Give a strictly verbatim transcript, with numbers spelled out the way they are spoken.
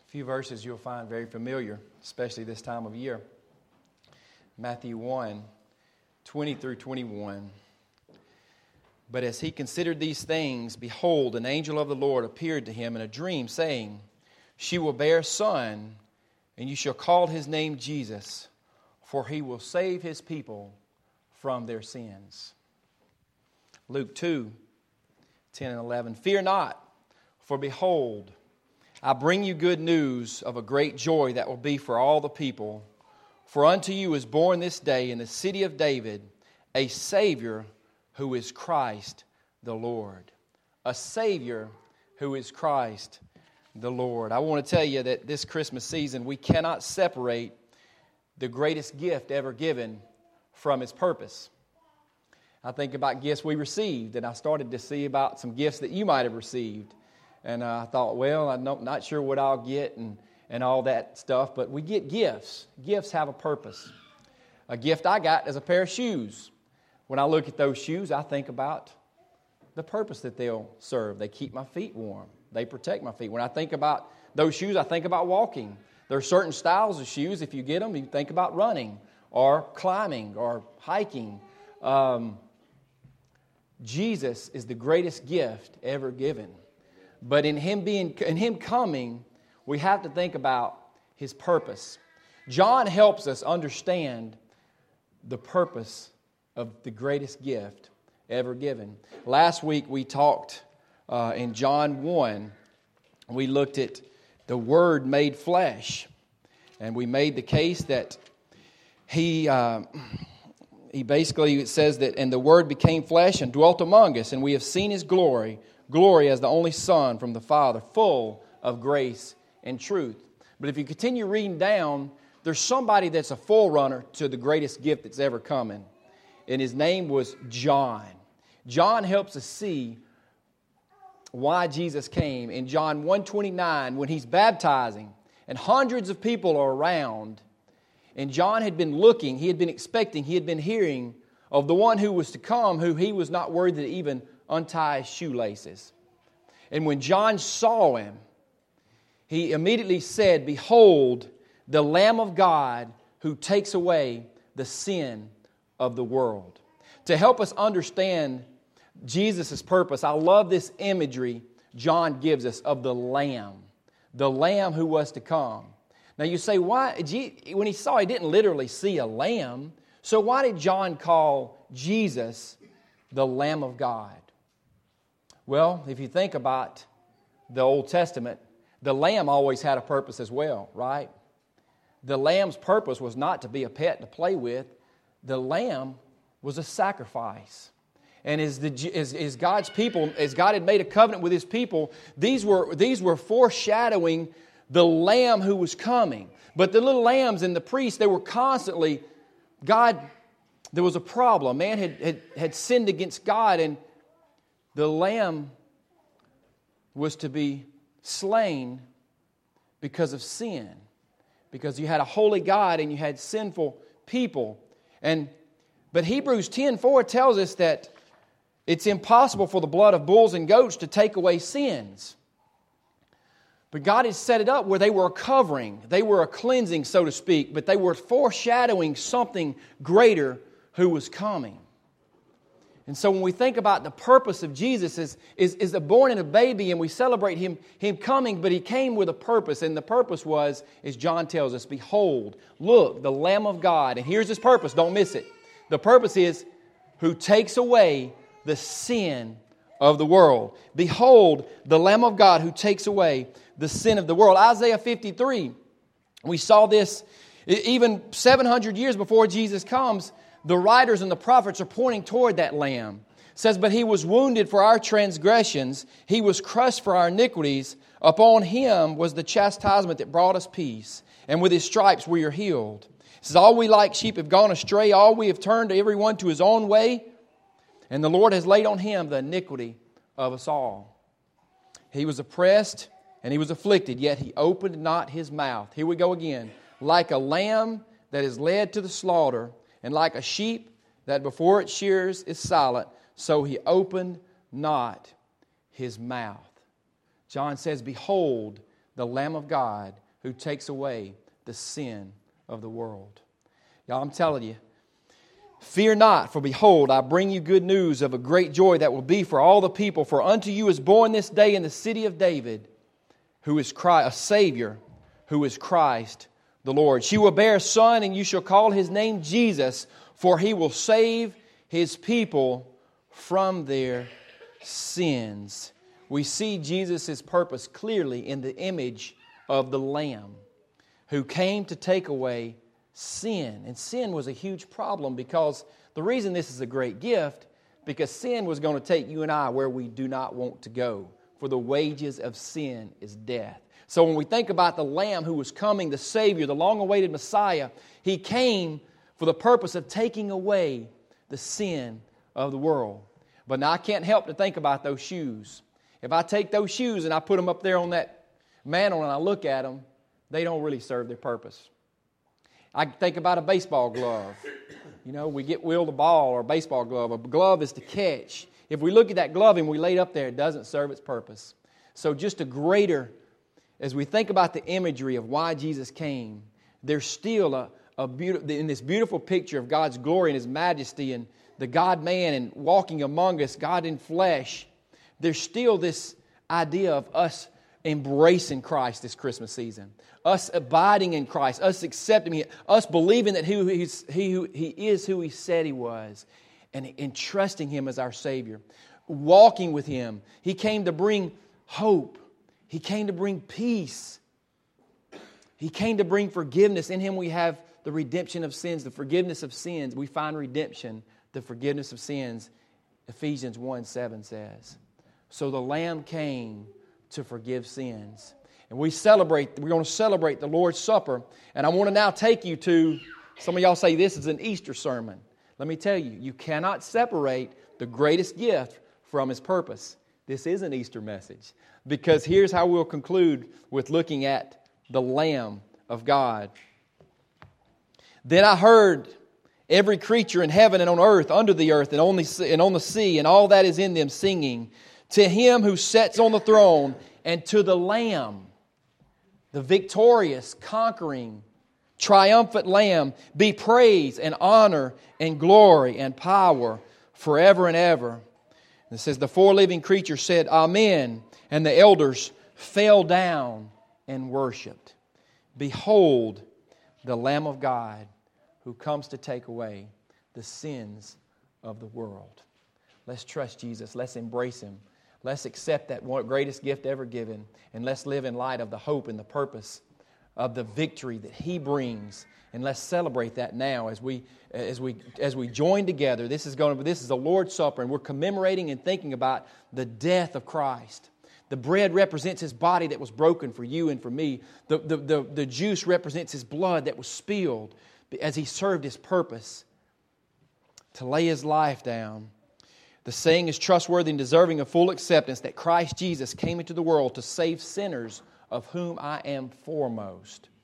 A few verses you'll find very familiar, especially this time of year. Matthew one, twenty through twenty-one. But as he considered these things, behold, an angel of the Lord appeared to him in a dream, saying, She will bear a son, and you shall call his name Jesus, for he will save his people from their sins. Luke two, ten and eleven. Fear not, for behold, I bring you good news of a great joy that will be for all the people. For unto you is born this day in the city of David a Savior who is Christ the Lord. A Savior who is Christ the Lord. I want to tell you that this Christmas season we cannot separate the greatest gift ever given from its purpose. I think about gifts we received, and I started to see about some gifts that you might have received. And uh, I thought, well, I'm not, not sure what I'll get and, and all that stuff, but we get gifts. Gifts have a purpose. A gift I got is a pair of shoes. When I look at those shoes, I think about the purpose that they'll serve. They keep my feet warm. They protect my feet. When I think about those shoes, I think about walking. There are certain styles of shoes, if you get them, you think about running or climbing or hiking. Um, Jesus is the greatest gift ever given. But in Him being, in Him coming, we have to think about His purpose. John helps us understand the purpose of the greatest gift ever given. Last week we talked uh, in John one, we looked at the Word made flesh. And we made the case that He... Uh, He basically says that, and the Word became flesh and dwelt among us, and we have seen His glory, glory as the only Son from the Father, full of grace and truth. But if you continue reading down, there's somebody that's a forerunner to the greatest gift that's ever coming. And his name was John. John helps us see why Jesus came. In John one twenty-nine, when he's baptizing, and hundreds of people are around, and John had been looking, he had been expecting, he had been hearing of the one who was to come, who he was not worthy to even untie his shoelaces. And when John saw him, he immediately said, Behold, the Lamb of God who takes away the sin of the world. To help us understand Jesus' purpose, I love this imagery John gives us of the Lamb. The Lamb who was to come. Now you say, why? When he saw, he didn't literally see a lamb. So why did John call Jesus the Lamb of God? Well, if you think about the Old Testament, the lamb always had a purpose as well, right? The lamb's purpose was not to be a pet to play with. The lamb was a sacrifice. And as, the, as, as God's people, as God had made a covenant with His people, these were, these were foreshadowing the Lamb who was coming. But the little lambs and the priests, they were constantly, God, there was a problem. Man had, had, had sinned against God, and the Lamb was to be slain because of sin. Because you had a holy God and you had sinful people. And but Hebrews ten four tells us that it's impossible for the blood of bulls and goats to take away sins. But God had set it up where they were a covering. They were a cleansing, so to speak. But they were foreshadowing something greater who was coming. And so when we think about the purpose of Jesus is, is, is a born in a baby, and we celebrate him, him coming, but He came with a purpose. And the purpose was, as John tells us, Behold, look, the Lamb of God. And here's His purpose, don't miss it. The purpose is, who takes away the sin of the world. Behold, the Lamb of God who takes away the sin of the world. Isaiah fifty-three, we saw this even seven hundred years before Jesus comes. The writers and the prophets are pointing toward that Lamb. It says, But He was wounded for our transgressions, He was crushed for our iniquities. Upon Him was the chastisement that brought us peace, and with His stripes we are healed. It says, All we like sheep have gone astray, all we have turned to everyone to his own way, and the Lord has laid on Him the iniquity of us all. He was oppressed and He was afflicted, yet He opened not His mouth. Here we go again. Like a lamb that is led to the slaughter, and like a sheep that before its shears is silent, so He opened not His mouth. John says, Behold, the Lamb of God who takes away the sin of the world. Y'all, I'm telling you, fear not, for behold, I bring you good news of a great joy that will be for all the people. For unto you is born this day in the city of David, who is Christ, a Savior, who is Christ the Lord. She will bear a son, and you shall call his name Jesus, for he will save his people from their sins. We see Jesus' purpose clearly in the image of the Lamb who came to take away sin. And sin was a huge problem, because the reason this is a great gift, because sin was going to take you and I where we do not want to go. For the wages of sin is death. So when we think about the Lamb who was coming, the Savior, the long-awaited Messiah, He came for the purpose of taking away the sin of the world. But now I can't help to think about those shoes. If I take those shoes and I put them up there on that mantle and I look at them, they don't really serve their purpose. I think about a baseball glove. You know, we get Will the ball or a baseball glove. A glove is to catch. If we look at that glove and we lay it up there, it doesn't serve its purpose. So just a greater, as we think about the imagery of why Jesus came, there's still a, a beautiful, in this beautiful picture of God's glory and His majesty and the God-man and walking among us, God in flesh, there's still this idea of us embracing Christ this Christmas season. Us abiding in Christ, us accepting Him, us believing that he, he's, he, he is who He said He was, and, and trusting Him as our Savior. Walking with Him. He came to bring hope. He came to bring peace. He came to bring forgiveness. In Him we have the redemption of sins, the forgiveness of sins. We find redemption, the forgiveness of sins. Ephesians one seven says. So the Lamb came to forgive sins. And we celebrate, we're going to celebrate the Lord's Supper. And I want to now take you to, some of y'all say this is an Easter sermon. Let me tell you, you cannot separate the greatest gift from its purpose. This is an Easter message. Because here's how we'll conclude with looking at the Lamb of God. Then I heard every creature in heaven and on earth, under the earth and on the, and on the sea, and all that is in them, singing, to Him who sits on the throne and to the Lamb, the victorious, conquering, triumphant Lamb, be praise and honor and glory and power forever and ever. And it says, the four living creatures said, Amen. And the elders fell down and worshiped. Behold, the Lamb of God who comes to take away the sins of the world. Let's trust Jesus. Let's embrace Him. Let's accept that one greatest gift ever given, and let's live in light of the hope and the purpose of the victory that He brings. And let's celebrate that now as we as we as we join together. This is going to this is the Lord's Supper, and we're commemorating and thinking about the death of Christ. The bread represents His body that was broken for you and for me. The, the, the, the juice represents His blood that was spilled as He served His purpose to lay His life down. The saying is trustworthy and deserving of full acceptance that Christ Jesus came into the world to save sinners, of whom I am foremost.